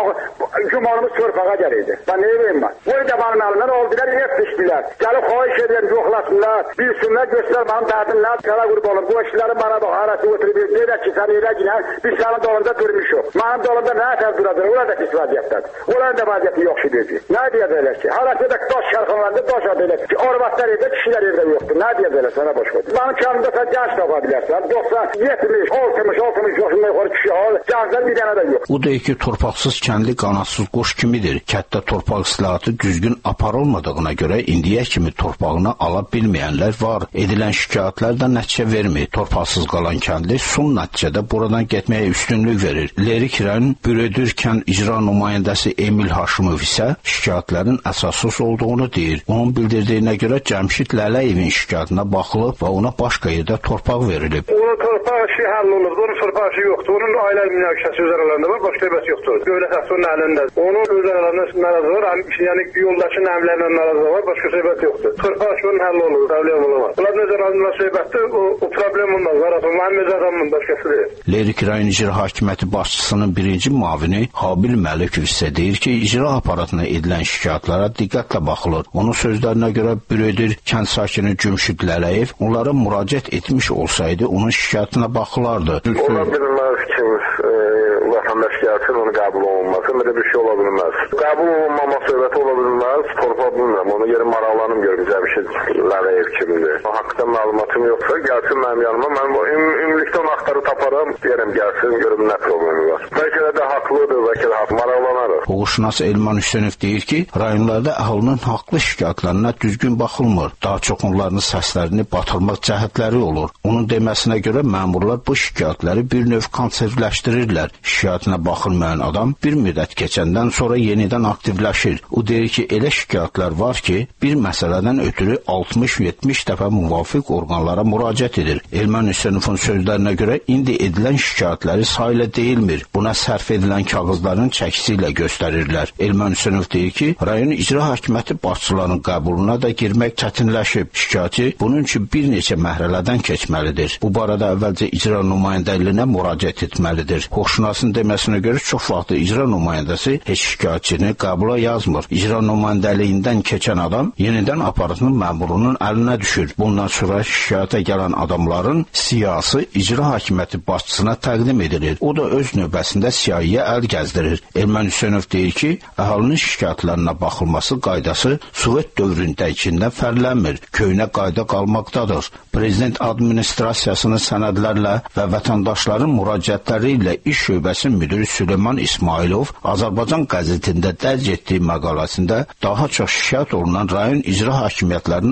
gümanımız torpağa gəlirdi. Ben ne bileyim ben? Burada benim elimden oldular, ev düştüler. Gelip xahiş ederim, yoxlasınlar, bilsinler, göster benim derdimler. Sana kurbanım, bu işlerin bana bak, arası oturup, nerede ki sen öyle giden, biz senin dolunda durmuşum. Benim dolumda ne eter duradır, orada da pis vaziyetler. Onların da vaziyeti yok şimdi. Ne diyeceğiz ki? Arası da taş şarkılarında taş adıyla. Orvatlar evde, kişiler evde yoktu. Ne diyeceğiz sana boş koy. Benim kendimde sen genç tapabilirsen. doksan, yetmiş, altmış, altmış yaşında yukarı kişi al. Gençler bir tane de yok. O deyir ki, torpaqsız kəndi qanatsız qoş kimidir. Kətdə torpaq islahatı düzgün aparılmadığına görə indiyə kimi torpağını ala bilməyənlər var. Edilən şikayətlər də nəticə vermir. Torpaqsız qalan kəndli son nəticədə buradan getməyə üstünlük verir. Lerik rayon Bürüdür kənd icra nümayəndəsi Emil Haşimov isə şikayətlərin əsassız olduğunu deyir. Onun bildirdiyinə görə Cəmşid Lələyevin şikayətinə baxılıb və ona başqa yerdə torpaq verilib. Onun torpaq işi həll olunub, onun torpaq işi yoxdur. Onun ailə münaqişəsi üzərlərində var, başqa bir yoxdur. Dövlət əsasının əlində. Onun üzərlərində narazı var, yəni yoldakı nəmlərlə narazı var, başqa söhbət yoxdur. Torpaq işinin həll olur, problem olamaz. Bunlar necə razıla söhbətdir, o, o problem olmaz. Arası mənim öz adamım, başqası deyil. Lerik rayon icra hakimiyyəti başçısının birinci mavini Habil Məlikov isə deyir ki, icra aparatına edilən şikayətlərə diqqətlə baxılır. Onun sözlərinə görə Bürüdür kənd sakini Cəmşid Lələyev onlara müraciət etmiş olsaydı, onun şikayətinə baxılardı. Ola bilməz ki, vətəndaş gəlsin, onu qəbul olunması, belə bir şey ola bilməz. Qəbul olunmama söhbəti ola bilməz, torpaq bilmirəm, onu yeri maraqlanım görüm Cəmşid Lələyev kimdir. O haqqda məlumatım yoxsa, gəlsin mənim yanıma, mən ümumilikdə onu axtarı taparam, deyərəm gəlsin, görüm nə problemi var. Bəlkə də haqlıdır, bəlkə də haqlı, maraqlanarıq. Hüquqşünas Elman Hüseynov deyir ki, rayonlarda əhalinin haqlı şikayətlərinə düzgün baxılmır. Daha çox onların səslərini batırmaq cəhətləri olur. Onun deməsinə görə məmurlar bu şikayətləri bir növ konservləşdirirlər. Şikayətinə baxılmayan adam bir müddət keçəndən sonra yenidən aktivləşir. O deyir ki, elə şikayətlər var ki, bir məsələdən ötürü altmış yetmiş dəfə müvafiq orqanlara müraciət edir. Elman Hüseynovun sözlərinə görə indi edilən şikayətləri sayıla deyilmir. Buna sərf edilən kağızların çəkisi ilə göstərirlər. Elman Hüseynov deyir ki, rayon icra hakimiyyəti başçılarının qəbuluna da girmək çətinləşib. Şikayətçi bunun üçün bir neçə mərhələdən keçməlidir. Bu barədə əvvəlcə icra nümayəndəliyinə müraciət etməlidir. Hüquqşünasın deməsinə görə çox vaxt icra nümayəndəsi heç şikayətçini qəbula yazmır. İcra nümayəndəliyindən keçən adam yenidən aparatının məmurunun əlinə düşür. Bundan sonra şikayətə gələn adamların siyasi icra hakimiyyəti başçısına təqdim edilir. O da öz növbəsində siyahıya əl gəzdirir. Elman Hüseynov deyir ki, əhalinin şikayətlərinə baxılması qaydası Sovet dövründəkindən fərqlənmir. Köhnə qayda qalmaqdadır. Prezident administrasiyasının sənədlərlə və vətəndaşların müraciətləri ilə iş şöbəsinin müdiri Süleyman İsmailov Azərbaycan qəzetində dərc etdiyi məqaləsində daha çox şikayət olunan rayon icra hakimiyyətlərinin adlarını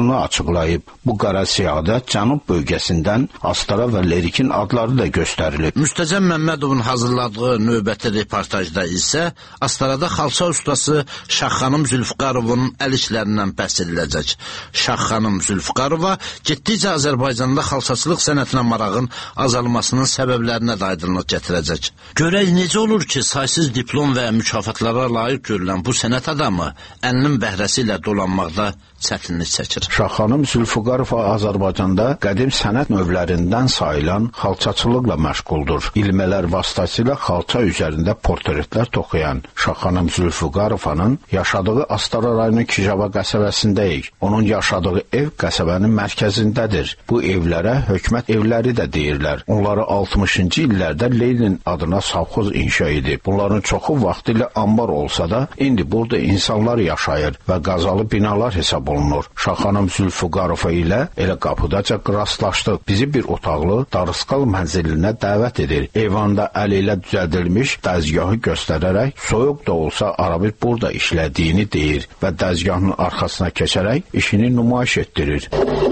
adını açıqlayıb. Bu qara siyahıda cənub bölgəsindən Astara və Lerikin adları da göstərilib. Müstəcəm Məmmədovun hazırladığı növbəti reportajda isə Astarada xalça ustası Şahxanım Zülfüqarovun əl işlərindən bəhs ediləcək. Şahxanım Zülfüqarova getdikcə Azərbaycanda xalçaçılıq sənətinə marağın azalmasının səbəblərinə də aydınlıq gətirəcək. Görək necə olur ki, saysız diplom və mükafatlara layiq görülən bu sənət adamı əlinin bəhrəsi ilə dolanmaqda çətinlik çəkir. Şahxanım Zülfüqarova Azərbaycanda qədim sənət növlərindən sayılan xalçaçılıqla məşğuldur. İlmələr vasitəsilə xalça üzərində portretlər toxuyan Şahxanım Zülfüqarovanın yaşadığı Astara rayonu Kicava qəsəbəsindəyik. Onun yaşadığı ev qəsəbənin mərkəzindədir. Bu evlərə hökumət evləri də deyirlər. Onları altmışıncı illərdə Lenin adına savxoz inşa edib. Bunların çoxu vaxtilə ambar olsa da, indi burada insanlar yaşayır və qazalı binalar hesab olunur. Şahxanım Zülfüqarova ilə elə qapıdaca rastlaşdıq. Bizi bir otaqlı darısqal mənzilinə dəvət edir. Eyvanda əli ilə düzəldilmiş dəzgahı göstərərək, soyuq da olsa arabir burada işlədiyini deyir və dəzgahın arxasına keçərək işini nümayiş etdirir.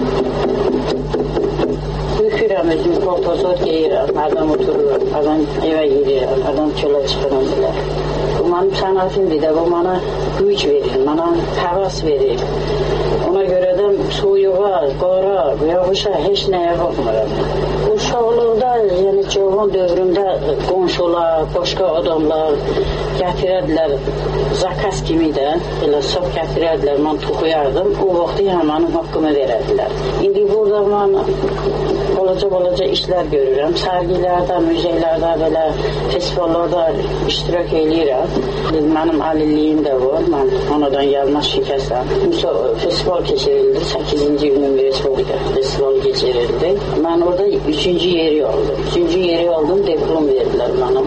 Bükürəm, özüm paltozor geyirəm, adam oturur, adam evə girir, adam çölə çıxıram bilər. Bu mənim sənətimdir də, bu mənə güc verir, mənə həvəs verir. Ona görə də soyuğa, qara, yağışa heç nəyə baxmıram. Uşaqlıqda, yəni cavan dövrümdə qonşular, başqa adamlar gətirədilər, zakaz kimi də, elə saf gətirədilər, mən toxuyardım, o vaxtı həmənin haqqımı verədilər. İndi burada mən balaca-balaca işlər görürəm, sərgilərdə, müzeylərdə, belə festivallarda iştirak edirəm. Mənim əlilliyim də var, mən anadan gəlmə şikəstəm. Festival keçirildi, səkkizinci ünlü respublika festival keçirildi. Mən orada üçüncü yeri aldım. Üçüncü yeri aldım, diplom verdilər mənə.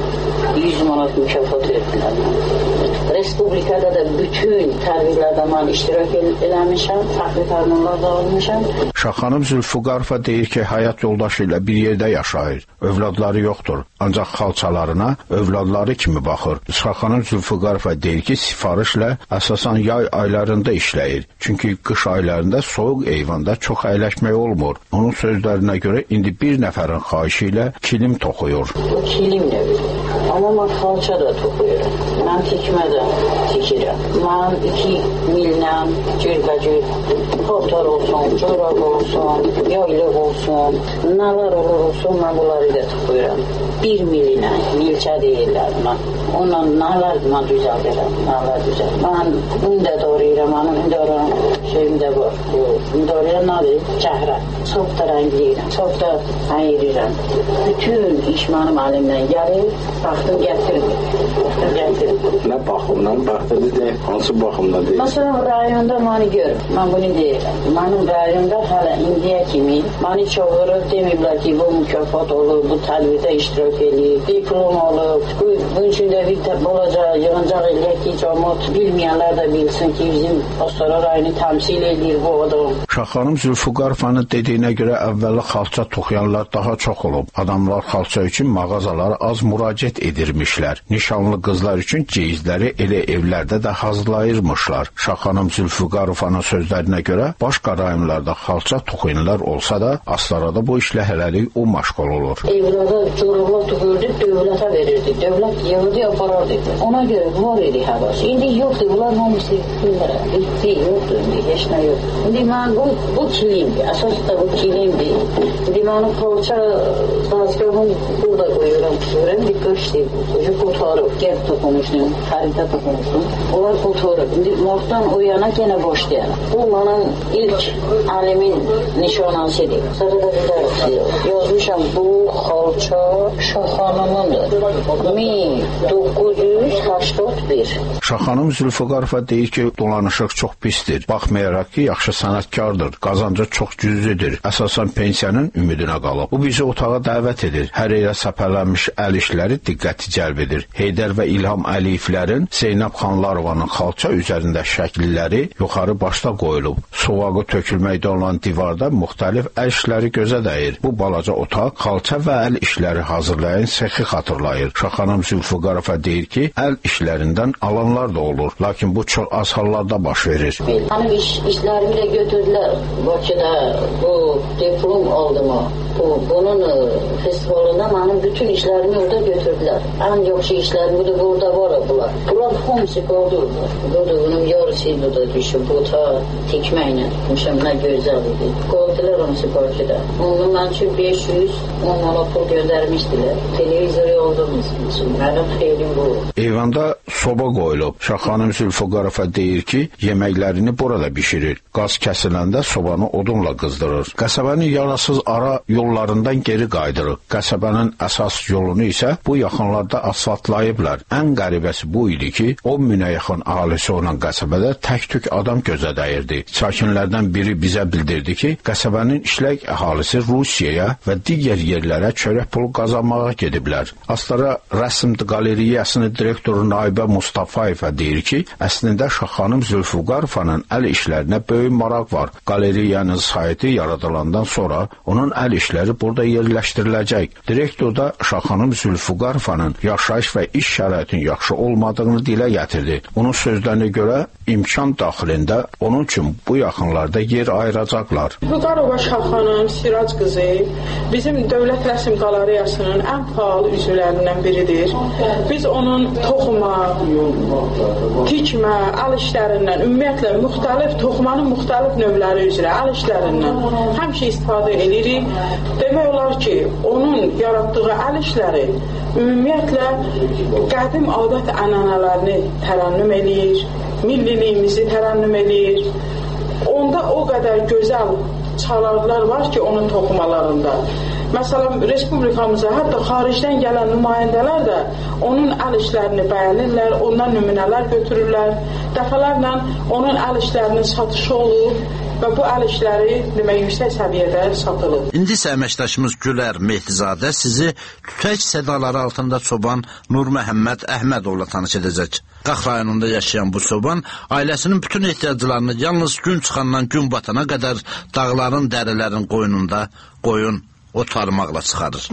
yüz manat mükafat verdilər mənə. Respublikada da bütün tərbilərdə mən iştirak eləmişəm, fərqli tərbilərdə da almışam. Şahxanım Zülfüqarova deyir ki, həyat yoldaşı ilə bir yerdə yaşayır. Övladları yoxdur, ancaq xalçalarına övladları kimi baxır. Şahxanım Zülfüqarova deyir ki, sifarişlə əsasən yay aylarında işləyir. Çünki qış aylarında soyuq eyvanda çox əyləşmək olmur. Onun sözlərinə görə indi bir nəfərin xahişi ilə kilim toxuyur. O kilim də amma mən xalça da toxuyuram. Mən tikmə də tikirəm. Mən iki mildən cürbəcür paltar olsun, corab olsun, yaylıq olsun, nələr olur olsun, mən bunları da toxuyuram. Bir milinə, milçə deyirlər mən. Onunla nələr mən düzəldirəm, nələr düzəldirəm. Mən ündə doğrayıram, mənim ündə şeyim də var. Ündə nədir? Cəhrə. Çox da rəngliyirəm, çox da ayırıram. Bütün iş mənim əlimdən gəlir, baxdım gətirmir. Baxdım gətirmir. Nə baxımdan baxdınız, nə hansı baxımdan deyil? Məsələn, rayonda məni görür, mən bunu deyirəm. Mənim rayonda hələ indiyə kimi məni çağırıb deməyiblər ki, bu mükafat olur, bu tədbirdə iştirak edir, diplom olur. Bu, bunun üçün də bir balaca yığıncaq eləyək ki, cəmat bilməyənlər də bilsin ki, bizim Astara rayonu təmsil edir bu adam. Şahxanım Zülfüqarovanın dediyinə görə əvvəli xalça toxuyanlar daha çox olub. Adamlar xalça üçün mağazalara az müraciət edirmişlər. Nişanlı qızlar üçün ceyizləri elə evlərdə də hazırlayırmışlar. Şahxanım Zülfüqarovanın sözlərinə görə başqa rayonlarda xalça toxuyanlar olsa da, Astarada bu işlə hələlik o məşğul olur. Evlərdə corablar toxuyurdu, dövlətə verirdi. Dövlət yığırdı, aparardı. Ona görə var idi həvəs. İndi yoxdur, bunlar hamısı bilmirəm. Bitti, yoxdur, indi heç nə yox. İndi mən bu, bu kilimdir, əsas da bu kilimdir. İndi mənim xalça dazgahım burada qoyuram, tuturam, bir qışdır. Ucu qotarıb, gəb toxumuşdum, xəritə toxumuşdum. Onlar qotarıb. İndi martdan o yana yenə başlayalım. Bu mənim ilk əlimin nişanəsidir. Sonra da bir də yazmışam, bu xalça Şahxanımındır. min doqquz yüz səksən bir. Şahxanım Zülfüqarova deyir ki, dolanışıq çox pisdir. Baxmayaraq ki, yaxşı sənətkardır, qazancı çox cüzdür. Əsasən pensiyanın ümidinə qalıb. Bu bizi otağa dəvət edir. Hər yerə səpələnmiş əl işləri diqqət diqqəti cəlb edir. Heydər və İlham Əliyevlərin Zeynəb Xanlarovanın xalça üzərində şəkilləri yuxarı başda qoyulub. Sovağı tökülməkdə olan divarda müxtəlif əl işləri gözə dəyir. Bu balaca otaq xalça və əl işləri hazırlayan sexi xatırlayır. Şaxanım Zülfüqarova deyir ki, əl işlərindən alanlar da olur. Lakin bu çox az hallarda baş verir. Benim iş, işlerimi de götürdüler. Bakıda bu diplom oldu mu? Bu, bunun festivalında benim bütün işlerimi orada götürdüler. En yoksa işlerimi de burada var bunlar. Bunlar hamısı kaldırdılar. Burada bunun yarısıydı da düşün. Bu ta tikmeyle. Müşem ne güzel idi. Kaldılar hamısı Bakıda. Onun ben için beş yüz on monopol göndermiştiler. Televizyonu olduğumuz için. Benim xeyrim bu. Eyvanda soba qoyulub. Şaxanım Zülfüqarova deyir ki, yeməklərini burada bişirir. Qaz kəsiləndə sobanı odunla qızdırır. Qəsəbənin yarasız ara yollarından geri qaydırır. Qəsəbənin əsas yolunu isə bu yaxınlarda asfaltlayıblar. Ən qəribəsi bu idi ki, on minə yaxın ailesi olan qəsəbədə tək-tük adam gözə dəyirdi. Sakinlərdən biri bizə bildirdi ki, qəsəbənin işlək əhalisi Rusiyaya və digər yerlərə çörək pulu qazanmağa gediblər. Astara rəsm qalereyasının direktoru Naibə Mustafayeva deyir ki, əslində Şaxanım Zülfüqarovanın əl işlərinə böyük maraq var. Qalereyanın saytı yaradılandan sonra onun əl işləri burada yerləşdiriləcək. Direktor da Şaxanım Zülfüqarovanın yaşayış və iş şəraitinin yaxşı olmadığını dilə gətirdi. Onun sözlərinə görə imkan daxilində onun üçün bu yaxınlarda yer ayıracaqlar. Zülfüqarova Şaxanım Sirac qızı bizim Dövlət Rəsm Qalereyasının ən fəal üzvlərindən biridir. Biz onun toxuma, tikmə, əl işlərindən, ümumiyyətlə müxtəlif toxumanın müxtəlif növləri üzrə əl işlərindən həmişə istifadə edirik. Demək olar ki, onun yaratdığı əl işləri ümumiyyətlə qədim adət ənənələrini tərənnüm eləyir, milliliyimizi tərənnüm eləyir. Onda o qədər gözəl çalarlar var ki, onun toxumalarında. Məsələn, respublikamıza, hətta xaricdən gələn nümayəndələr də onun əl işlərini bəyənirlər, ondan nümunələr götürürlər. Dəfələrlə onun əl işlərinin satışı olur və bu əl işləri demək yüksək səviyyədə satılır. İndi isə əməkdaşımız Gülər Mehdizadə sizi tütək sədaları altında çoban Nur Məhəmməd Əhmədovla tanış edəcək. Qax rayonunda yaşayan bu çoban ailəsinin bütün ehtiyaclarını yalnız gün çıxandan gün batana qədər dağların, dərilərin qoynunda qoyun otarmaqla çıxarır.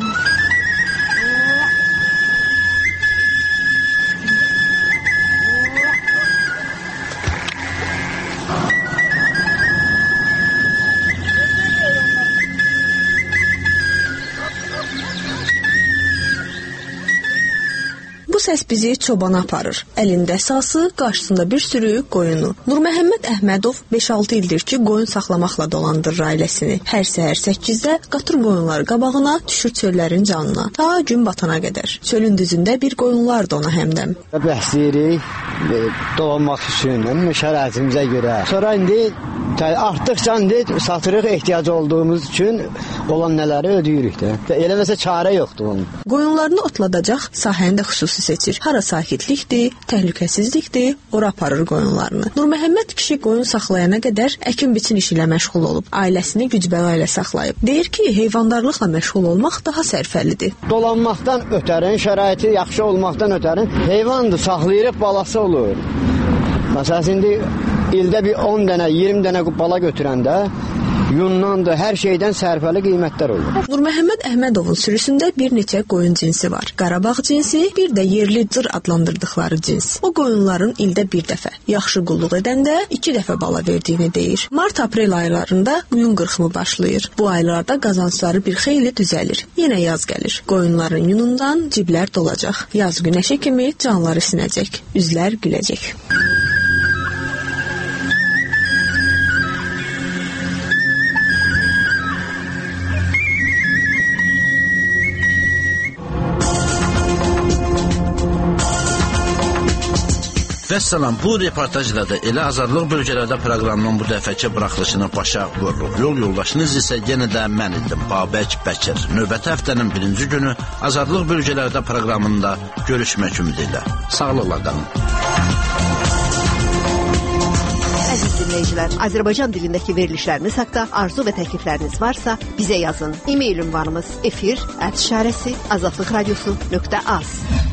Bu səs bizi çobana aparır. Əlində sası, qarşısında bir sürü qoyunu. Nur Məhəmməd Əhmədov beş altı ildir ki, qoyun saxlamaqla dolandırır ailəsini. Hər səhər səkkizdə qatır qoyunları qabağına, düşür çöllərin canına. Ta gün batana qədər. Çölün düzündə bir qoyunlar da ona həmdəm. Bəhsiyirik dolanmaq üçün, şəraitimizə görə. Sonra indi artdıqca indi satırıq ehtiyacı olduğumuz üçün olan nələri ödəyirik də. Elə məsələ çarə yoxdur onun. Qoyunlarını otladacaq sahəni də xüsusi seçir. Hara sakitlikdir, təhlükəsizlikdir, ora aparır qoyunlarını. Nur Məhəmməd kişi qoyun saxlayana qədər əkin-biçin işi ilə məşğul olub. Ailəsini güc-bəla ilə saxlayıb. Deyir ki, heyvandarlıqla məşğul olmaq daha sərfəlidir. Dolanmaqdan ötərin, şəraiti yaxşı olmaqdan ötərin heyvandır, saxlayırıq, balası olur. Məsələn, indi ildə bir on dənə, iyirmi dənə bala götürəndə yundandır, hər şeydən sərfəli qiymətlər olur. Nur Məhəmməd Əhmədovun sürüsündə bir neçə qoyun cinsi var. Qarabağ cinsi, bir də yerli cır adlandırdıqları cins. O qoyunların ildə bir dəfə, yaxşı qulluq edəndə iki dəfə bala verdiyini deyir. Mart-aprel aylarında yun qırxımı başlayır. Bu aylarda qazancları bir xeyli düzəlir. Yenə yaz gəlir. Qoyunların yunundan ciblər dolacaq. Yaz günəşi kimi canları sinəcək, üzlər güləcək. Vəssalam, bu reportajla da elə azadlıq bölgələrdə proqramının bu dəfəki buraxılışını başa vururuq. Yol yoldaşınız isə yenə də mən idim, Babək Bəkir. Növbəti həftənin birinci günü azadlıq bölgələrdə proqramında görüşmək ümidi ilə. Sağlıqla qalın. Əziz dinləyicilər, Azərbaycan dilindəki verilişlərimiz haqda arzu və təklifləriniz varsa bizə yazın. E-mail ünvanımız efir at azadlıqradiosu nöqtə az.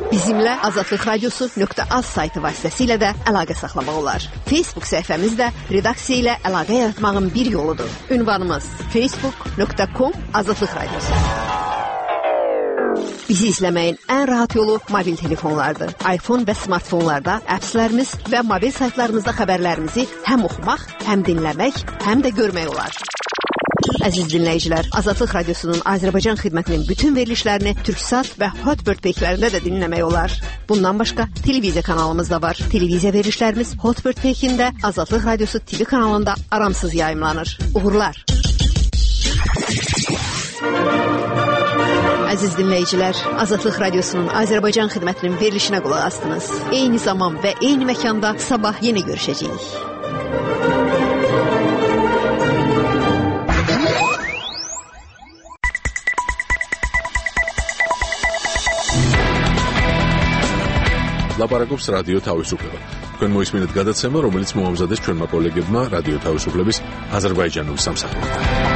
Bizimlə azadlıq radiosu nöqtə az saytı vasitəsilə də əlaqə saxlamaq olar. Facebook səhifəmiz də redaksiya ilə əlaqə yaratmağın bir yoludur. Ünvanımız facebook nöqtə com azadlıq radiosu. Bizi izləməyin ən rahat yolu mobil telefonlardır. iPhone və smartfonlarda appslərimiz və mobil saytlarımızda xəbərlərimizi həm oxumaq, həm dinləmək, həm də görmək olar. Əziz dinləyicilər, Azadlıq Radiosunun Azərbaycan xidmətinin bütün verilişlərini Türksat və Hotbird peykilərində də dinləmək olar. Bundan başqa televiziya kanalımız da var. Televiziya verilişlərimiz Hotbird peykində Azadlıq Radiosu T V kanalında aramsız yayımlanır. Uğurlar! Əziz dinləyicilər, Azadlıq Radiosunun Azərbaycan xidmətinin verilişinə qulaq asdınız. Eyni zaman və eyni məkanda sabah yenə görüşəcəyik. ლაპარაკობს რადიო თავისუფლება. თქვენ მოისმინეთ გადაცემა, რომელიც მოამზადეს ჩვენმა კოლეგებმა რადიო თავისუფლების აზერბაიჯანული სამსახურიდან.